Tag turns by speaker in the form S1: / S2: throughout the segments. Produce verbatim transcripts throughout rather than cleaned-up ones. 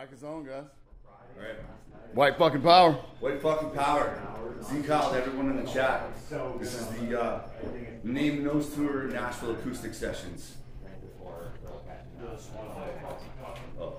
S1: Mic is on, guys.
S2: All right.
S1: White fucking power.
S2: White fucking power. Z Kyle to everyone in the chat. This is the uh, Name Nose Tour Nashville Acoustic Sessions. Oh.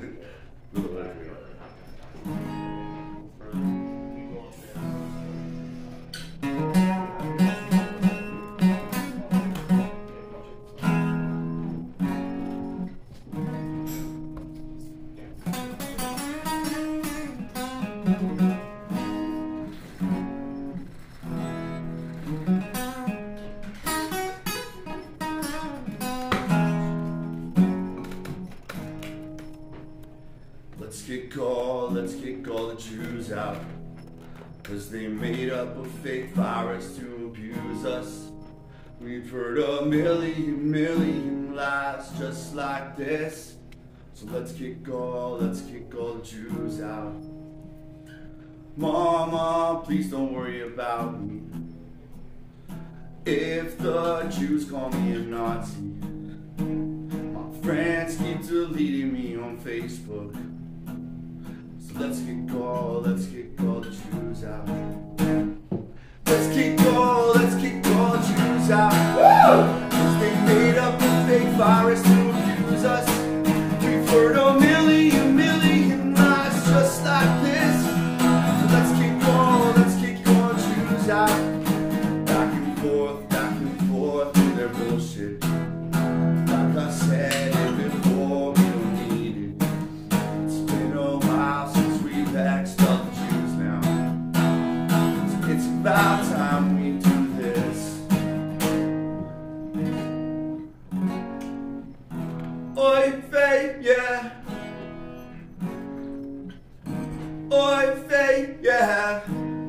S2: Let's kick all, let's kick all the Jews out, cause they made up a fake virus to abuse us. We've heard a million, million lies just like this. So let's kick all, let's kick all the Jews out. Mama, please don't worry about me. If the Jews call me a Nazi, my friends keep deleting me on Facebook. So let's kick all, let's kick all the Jews out. Let's kick all, let's kick all the Jews out. Woo! Cause they made up a fake virus to abuse us. We've heard a million, million lies just like this. So let's kick all, let's kick all the Jews out. Back and forth, back and forth with their bullshit. Like I said it before, we don't need it. It's been a while since we've vexed all the Jews now. So it's about time we do this. Oi, faith, yeah. Oi, faith, yeah.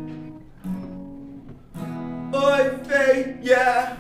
S2: Oi, faith, yeah.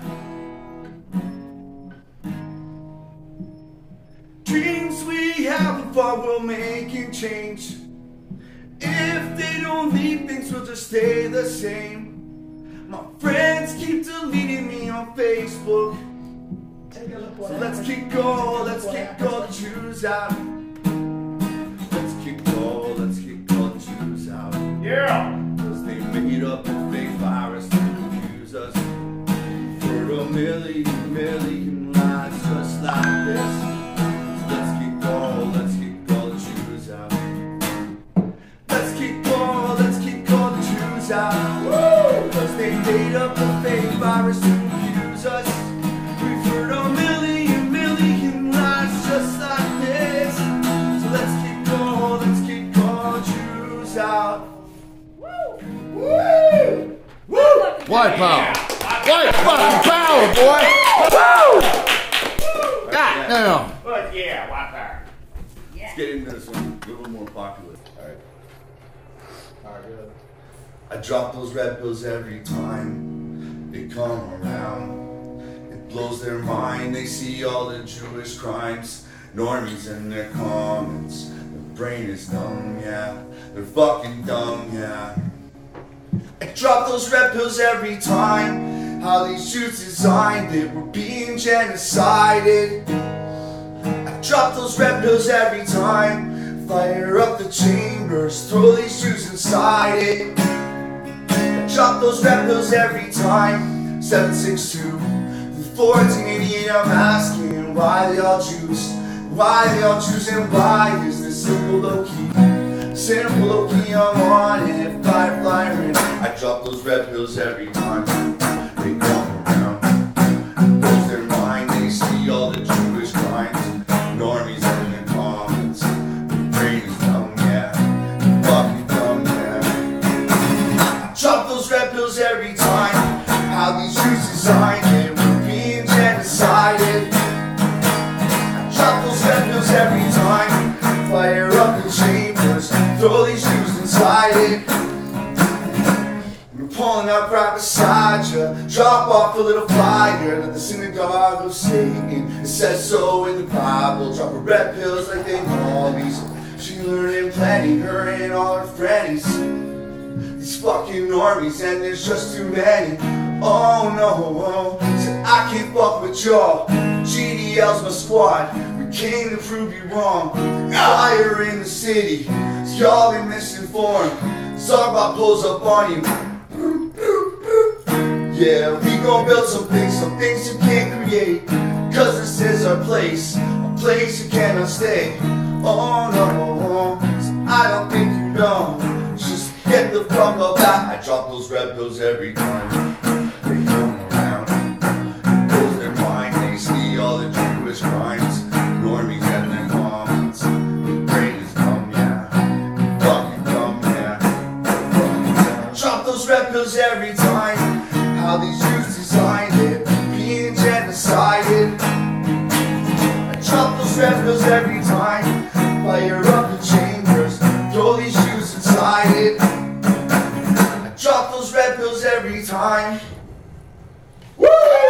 S2: Dreams we have of what we'll make and change. If they don't leave, things will just stay the same. My friends keep deleting me on Facebook. So let's kick all, let's kick all the Jews out. Let's kick all, let's kick all the Jews out.
S3: Yeah!
S2: Cause they made up a fake virus to confuse us. For a million, million lies just like this. So let's kick all, let's kick all the Jews out. Let's kick all, let's kick all the Jews out. Woo! Cause they made up a fake virus to confuse us. We've heard a million, million lies just like this. So let's kick all, let's kick all Jews out. Woo! Woo! Woo!
S1: White power. White fucking power, boy. Woo! God damn.
S3: But yeah, white power.
S2: Let's get into this one. A little more popular. Alright.
S3: Alright, good.
S2: I drop those red pills every time they come around. It blows their mind. They see all the Jewish crimes. Normies in their comments. Their brain is dumb, yeah. They're fucking dumb, yeah. I drop those red pills every time. How these Jews designed it. We're being genocided. I drop those red pills every time. Fire up the chambers. Throw these Jews inside it. I drop those red pills every time. seven six two fourteen eighty-eight, I'm asking why they all Jews? Why they all Jews and why is this simple low-key? Simple low-key, I'm on it, fire flying. I drop those red pills every time they come around. Blows their mind, they see all the Jewish crimes. Normies in their comments. Their brain is dumb, yeah. Fucking dumb, yeah. I drop those red pills every time. How these Jews designed it. We're being genocided. I drop those red pills every time. Fire up the chambers. Throw these Jews inside it. We're pulling up right beside you. Drop off a little flyer to the synagogue of Satan. It says so in the Bible. Drop her red pills like they mollies. She learning plenty, her and all her friends. These fucking normies, and there's just too many. Oh no, oh. So I can't fuck with y'all. G D L's my squad. We came to prove you wrong. Fire in the city, y'all been misinformed. Starbucks pulls up on you. Yeah, we gon' build some things, some things you can't create. Cause this is our place, a place you cannot stay. Oh no, so I don't think you know. Just get the fuck up out. I drop those red pills every time they come around. Close their mind, they see all the Jewish crimes. Normies and their comments. The brain is dumb, yeah. Fucking dumb, yeah. Drop those red pills every time. How these Jews designed it, being genocided. I drop those red pills every time. Fire up the chambers, throw these Jews inside it. I drop those red pills every time.
S1: Woo!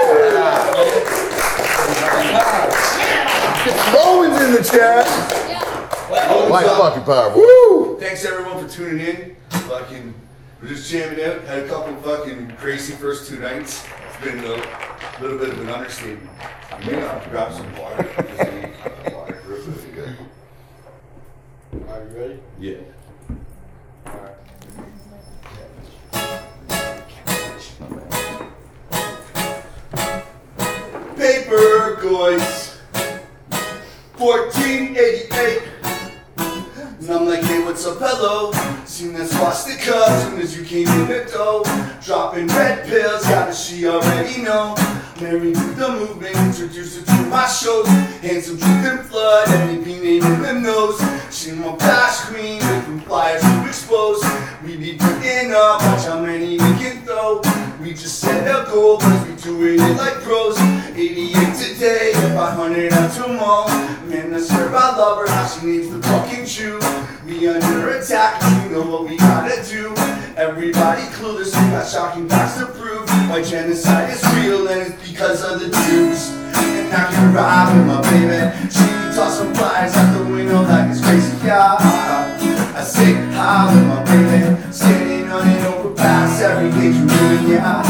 S1: Rowan's in the chat. White fucking power, boy. Woo!
S2: Thanks everyone for tuning in. Fucking, we're just jamming out. Had a couple fucking crazy first two nights. It's been a little, little bit of an understatement. You may have to grab some water. Just need, uh, water for it, but it's good.
S3: Are you ready?
S2: Yeah.
S3: Alright.
S2: Paper goods, fourteen eighty-eight. And I'm like, hey, what's up, hello? Seen that swastika soon as you came in the door. Dropping red pills, yeah, that she already know. Married to the movement, introduced her to my shows. Handsome truth and flood, and they be naming the nose. She my flash queen, with flyers to expose. We be putting up, watch how many we can throw. We just set a goal, cause we doing it like pros. eighty-eight today, five hundred out tomorrow. Man, I swear I love her, how she needs the fucking chew. We under attack, cause we know what we gotta do. Everybody clueless, we got shocking facts to prove. Why genocide is real, and it's because of the Jews. And I can ride with my baby. She toss some flies out the window like it's crazy, yeah. I say hi with my baby. Standing on an overpass every day, you doing,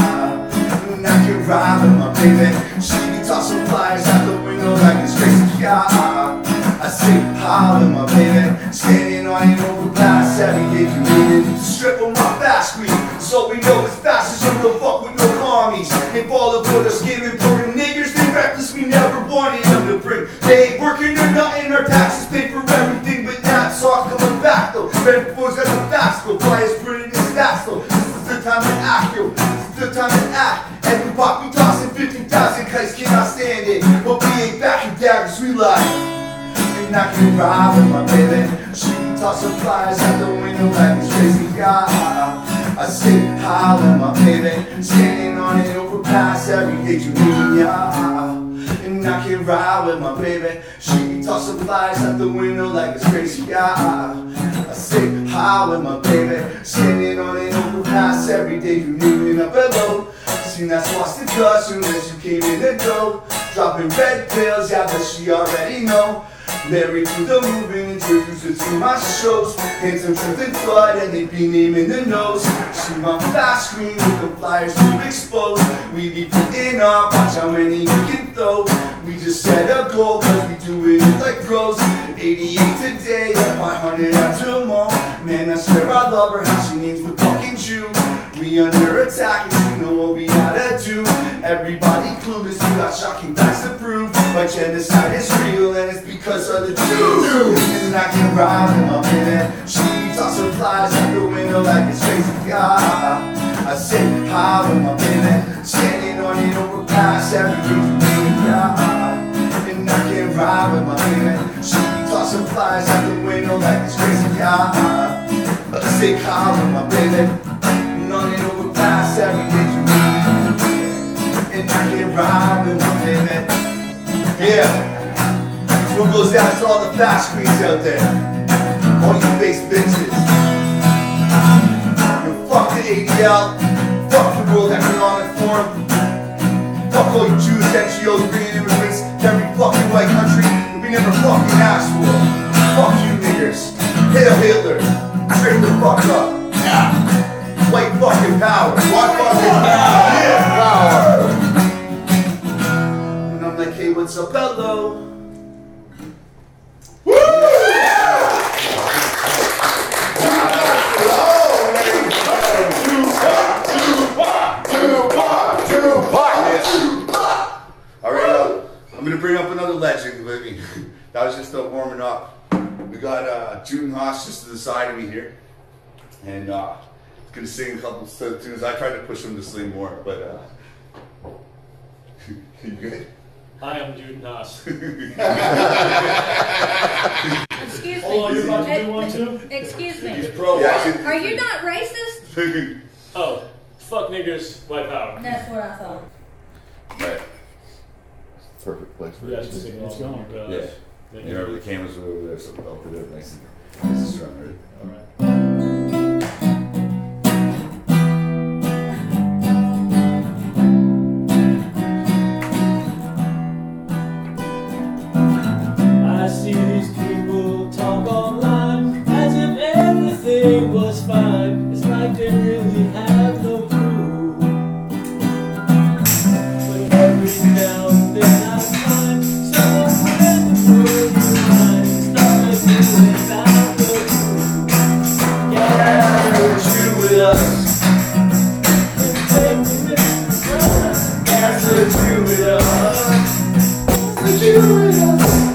S2: yeah. And I can ride with my baby. She toss some flies out the window like it's crazy, yeah. I say hi with my baby. Standing on an overpass every day, you doing it. Strip on my fast screen, so we know it's fast as you don't fuck with no commies. And fall up with us, giving important niggers, they reckless, we never wanted them to bring. They ain't working or nothing, our taxes pay for everything, but now it's all coming back though. Red boys got the facts though, flyers printing in stats though. This is the time to act yo, this is the time to act. And we pop, we tossing fifty thousand, cause cannot stand it. But we ain't backing down, cause we like. And I can ride with my baby. She toss some flies out the window like it's crazy, yeah. I sit high with my baby. Standing on an overpass every day, you need, yeah. And I can ride with my baby. She toss some flies out the window like it's crazy, yeah. I sit high with my baby. Standing on an overpass every day, you need up below. Seen that swastika soon as you came in the door. Dropping red pills, yeah, but she already know. Married to the movement, introduced her to my shows. Handsome truth and flood, and they be naming the nose. She my flash screen with the flyers to expose. We be putting up, watch how many we can throw. We just set a goal, cause we do it like pros. eighty-eight today, five hundred out tomorrow. Man, I swear I love her, how she needs the fucking Jew. We under attack, and you know what we gotta do. Everybody clueless, we got shocking facts to prove. But genocide is real, and it's because of the Jews. And I can ride with my baby. She toss some flies out the window like it's crazy, yeah. I sit high with my baby. Standing on an overpass every day, yeah. And I can ride with my baby. She toss some flies out the window like it's crazy, yeah. I sit high with my baby. On an overpass every day, you and I can ride with my baby. Yeah, this one goes out to all the fast screens out there. All you face bitches. You fuck the A D L. Fuck the World Economic Forum. Fuck all you Jews, N G Os, bringing immigrants to every fucking white country that we never fucking asked for. Fuck you niggers. Hail Hitler. Straight the fuck up. Yeah. White fucking power. White fucking power. Yeah. Power. And I'm like, hey, what's up, hello? warming up. We got uh, June Haas just to the side of me here, and uh, gonna sing a couple of tunes. I tried to push him to sing more, but uh, you good?
S4: Hi, I'm Jude Haas.
S5: Excuse me.
S4: Oh, you're about to do one too?
S5: Excuse
S2: He's
S5: me.
S2: pro. Yeah,
S5: Are you not racist?
S4: Oh, fuck niggers, white power.
S5: That's what I thought.
S2: Right.
S1: Perfect place for
S4: You guys
S1: it.
S4: can sing along with your
S2: Yeah.
S4: guys.
S2: You remember the cameras were over there, so I'll put it nice and nice and strong, right?
S4: Alright. I see these people talk online as if everything was fine. It's like they really have no clue. But every now and then I find somewhere in the world behind start doing without the clue. Get out of you with us. Take me with us. That's what you with us. That's what you with us.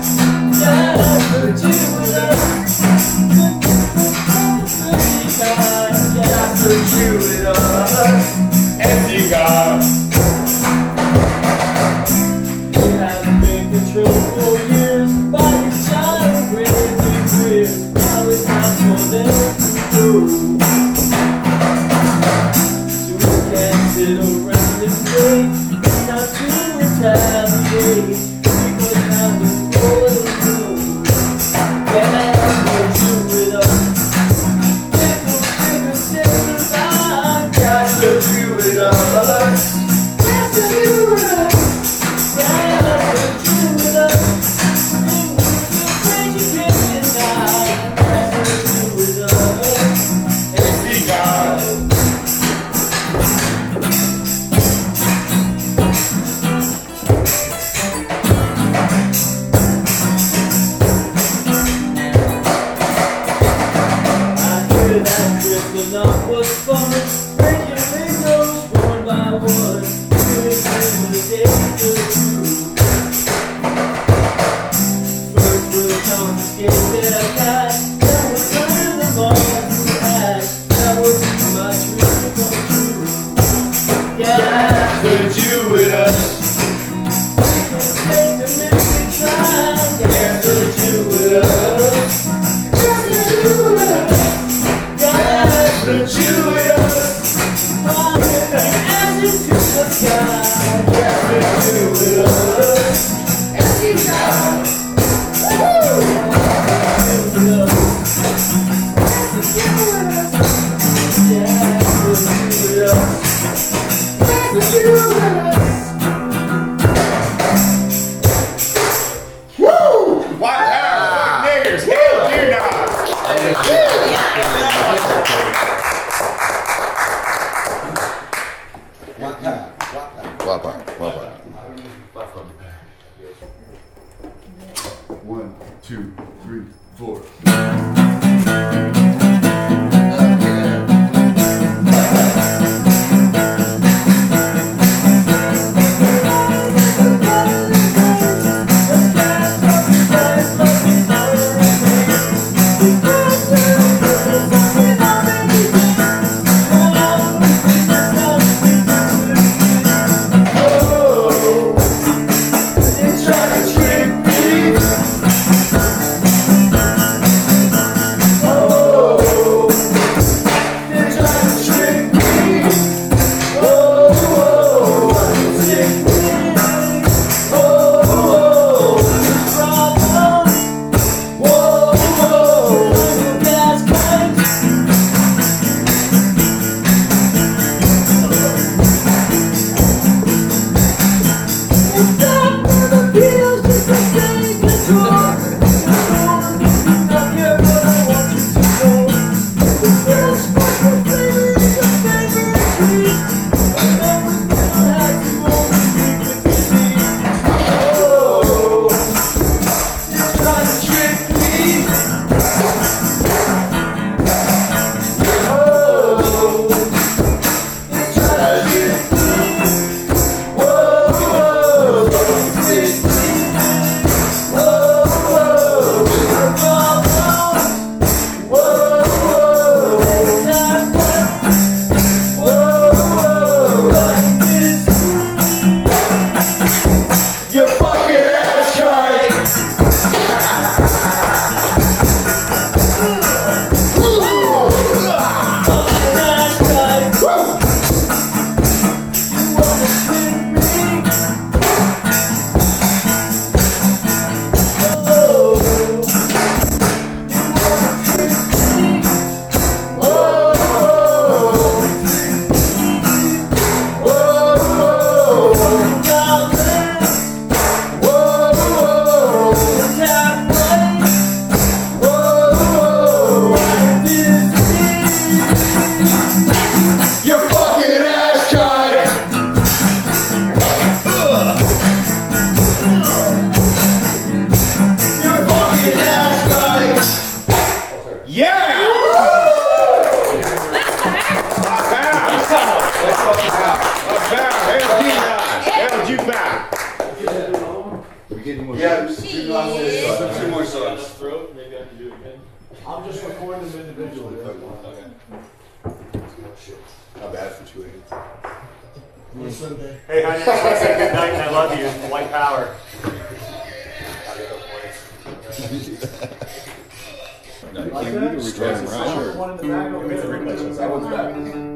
S2: One, two, three, four.
S6: Oh,
S3: just recording them individually.
S1: Not bad for two eighty.
S6: Hey, honey, I just want to say good night and I love you. White power.
S1: No, you can't read or record them, right?
S3: One in the back over there.
S1: That one's back.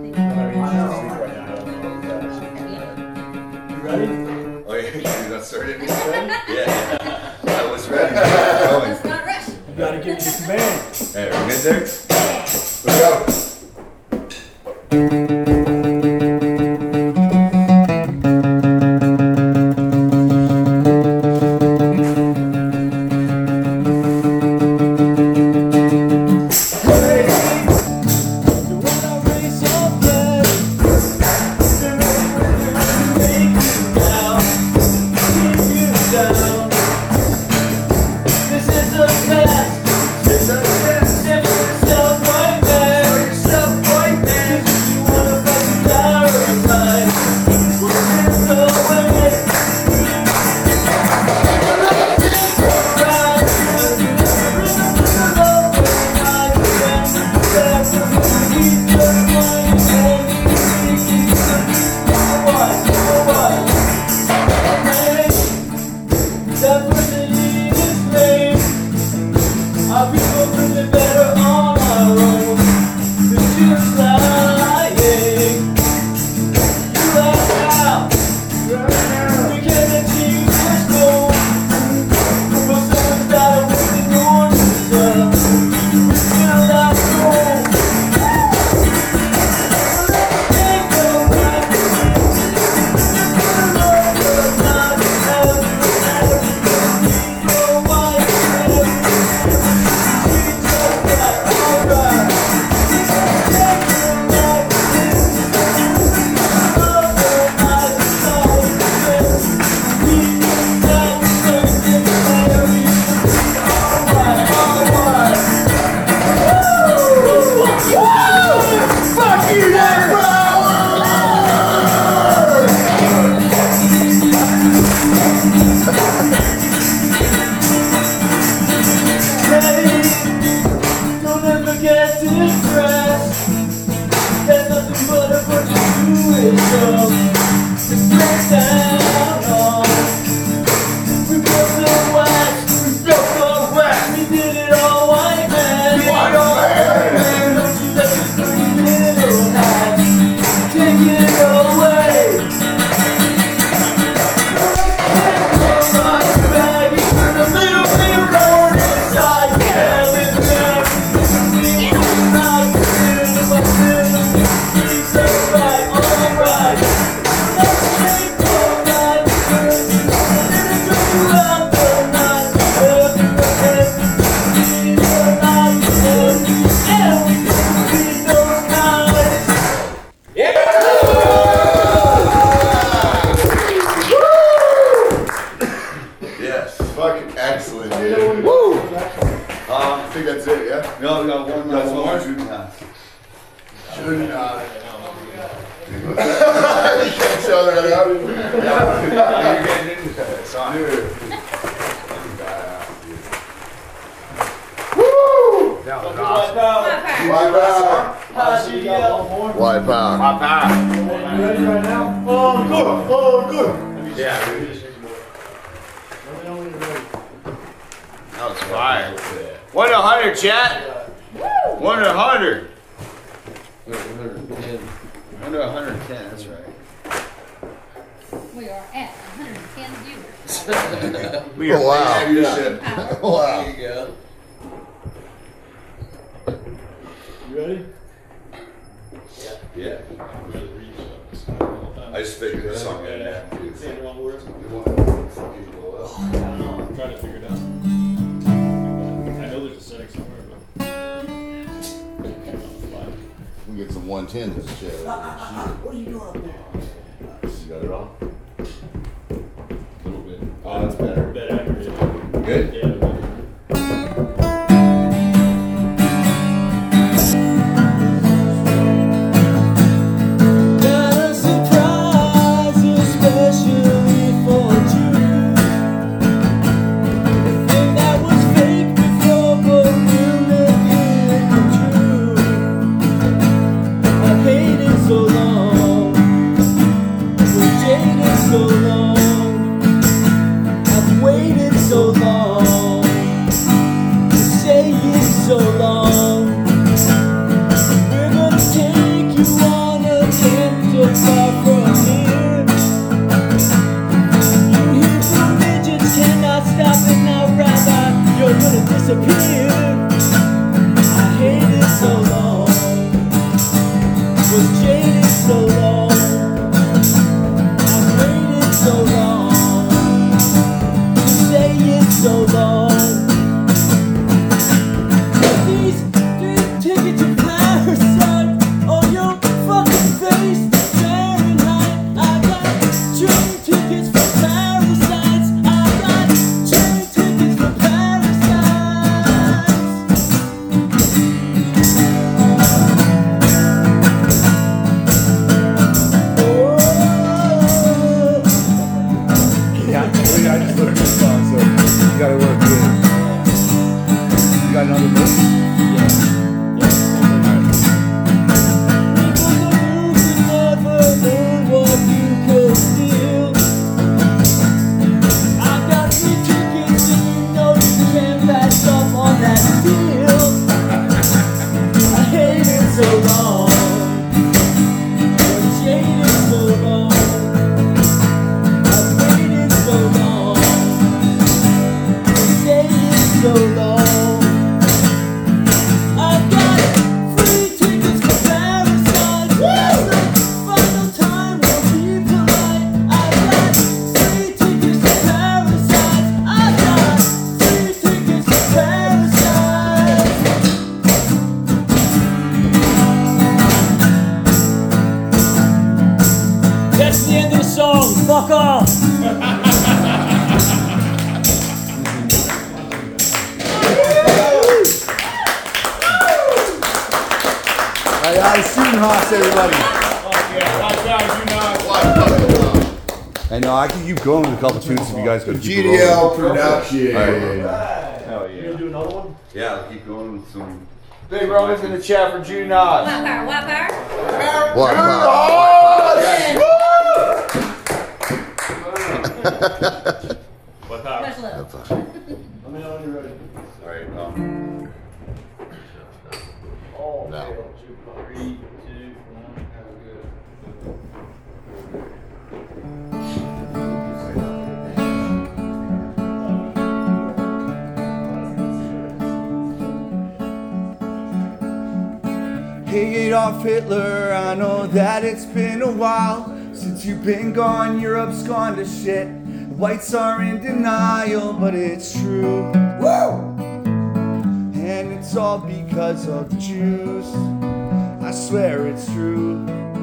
S3: You ready?
S2: Oh yeah, you got started?
S3: You ready?
S2: Yeah. I was ready. Going.
S5: Let's not rush.
S3: You gotta give me the command.
S2: Hey, are we good there?
S1: Let's go. Fucking excellent, dude. Woo!
S2: Um,
S1: I think that's it, yeah?
S2: no, we got one more.
S1: Got one more?
S2: Shooting pass.
S1: Shouldn't uh, you can't show that out.
S2: You're getting into that. Son.
S1: Dude.
S3: That was
S4: White
S3: awesome.
S4: power.
S1: Wide power.
S4: How's you yell?
S3: One more.
S1: Wide power.
S3: My power. You ready right now?
S1: Oh, good. Oh, good.
S3: Yeah. Let me know when you're ready.
S6: That was fire. One to a hundred, chat. One to a hundred. One to a hundred and ten, that's right.
S5: We are at one hundred ten viewers.
S6: We are
S1: Oh, wow.
S2: Yeah.
S1: Wow.
S4: There you go.
S3: You ready?
S2: Yeah. I just figured this song in there too.
S7: Saying the wrong words. I don't know. I'm trying to figure it out. I know there's a setting somewhere, but.
S1: We get some one tens in the shit.
S2: What are you doing up there? You got it all?
S7: A little bit.
S2: Oh, that's better.
S7: Bit accurate.
S2: Good?
S7: Yeah.
S4: Got a surprise, especially for you. The thing that was fake before, but will again. so long. We're gonna take you on a trip so far from here. You Hebrew midgets cannot stop it now, Rabbi. You're gonna disappear. I hated so long, was jaded so long. I waited so long to say it so long. These three tickets to Parasite on your fucking face, Fahrenheit. I got train tickets for parasites. I got train tickets for parasites. Oh.
S1: Yeah, I just learned this song, so you gotta work good. You got another verse?
S4: So long. I've got free tickets for Parasite. The final time will be polite. I've got free tickets for Parasite. I've got free tickets for Parasite. That's the end of the song. Fuck off.
S1: Hey, I shooting Haas, everybody.
S7: Yeah, watch out, you not.
S1: And no, I can keep going with a couple tunes if you guys could keep
S2: G
S1: it
S2: D
S1: rolling.
S2: L production.
S1: All right, yeah, yeah.
S6: Hell
S3: You
S6: yeah.
S3: gonna do another one?
S2: Yeah, I'll keep going with some.
S6: Big Roman's in the chat for Jude Nas.
S5: What power? What power?
S1: What?
S7: What power?
S5: Much love.
S3: Let me know when you're ready.
S2: Alright, um.
S3: Oh,
S1: No.
S3: okay.
S7: Three, two, one.
S2: Hey Adolf Hitler, I know that it's been a while since you've been gone, Europe's gone to shit. Whites are in denial, but it's true. Woo! And it's all because of the Jews. I swear it's true.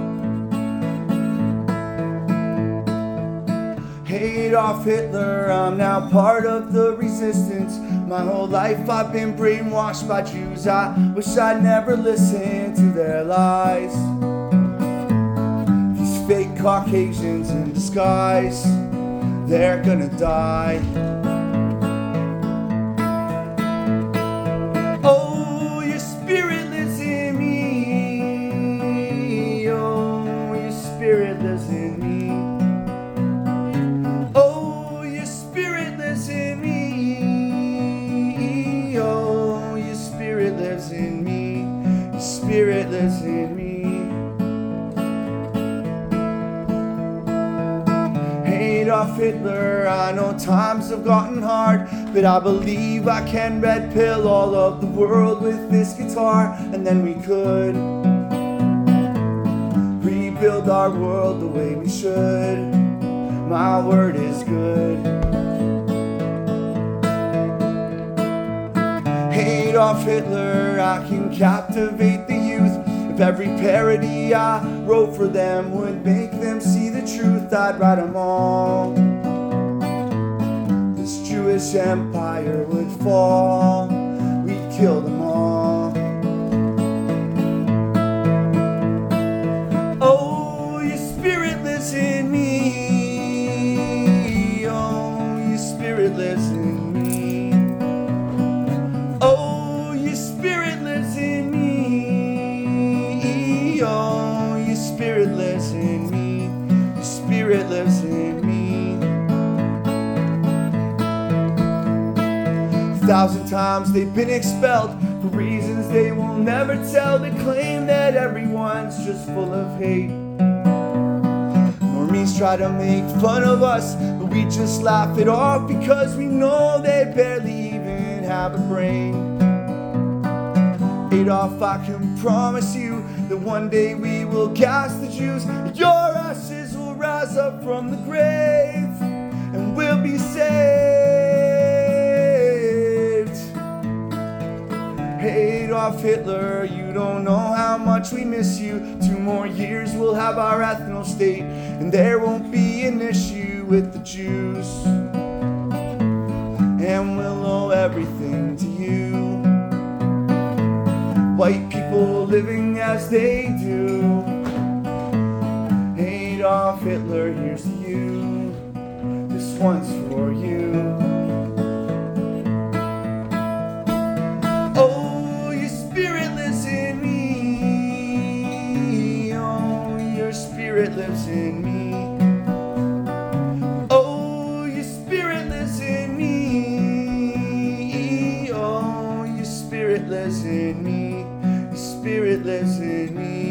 S2: Hey Adolf Hitler, I'm now part of the resistance. My whole life I've been brainwashed by Jews. I wish I'd never listened to their lies. These fake Caucasians in disguise, they're gonna die. Oh, your spirit lives in me. Oh, your spirit lives in me. Oh, your spirit lives in me. Oh, your spirit lives in me. Your spirit lives in me. Adolf Hitler, I know times have gotten hard, but I believe I can red pill all of the world with this guitar, and then we could rebuild our world the way we should. My word is good. Adolf Hitler, I can captivate the youth. If every parody I wrote for them would make them see the truth, I'd write them all. This Jewish empire would fall. We'd kill them all. Oh, your spirit lives in me. Oh, your spirit lives in me. Oh, your spirit lives in me. Oh, your spirit lives in me. Your spirit lives in me. thousand times they've been expelled for reasons they will never tell. They claim that everyone's just full of hate. Normies try to make fun of us, but we just laugh it off because we know they barely even have a brain. Adolf, I can promise you that one day we will cast the Jews. Your ashes will rise up from the grave and we'll be saved. Adolf Hitler, you don't know how much we miss you. Two more years we'll have our ethno state and there won't be an issue with the Jews. And we'll owe everything to you. White people living as they do. Adolf Hitler, here's to you. This one's for you. Oh, your spirit lives in me. Oh, your spirit lives in me. Oh, your spirit lives in me. Oh, your spirit lives in me. Spirit lives in me.